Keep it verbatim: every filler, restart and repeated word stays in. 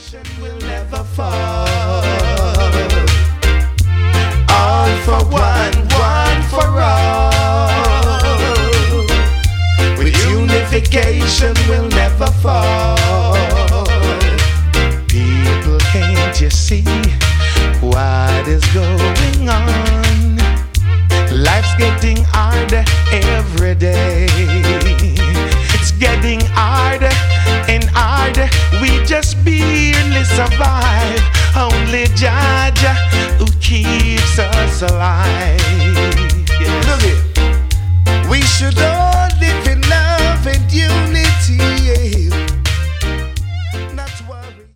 Will never fall. All for one, one for all. With unification, we'll never fall. People, can't you see what is going on? Life's getting harder every day. It's getting harder and harder. We just barely survive. Only Jah Jah who keeps us alive.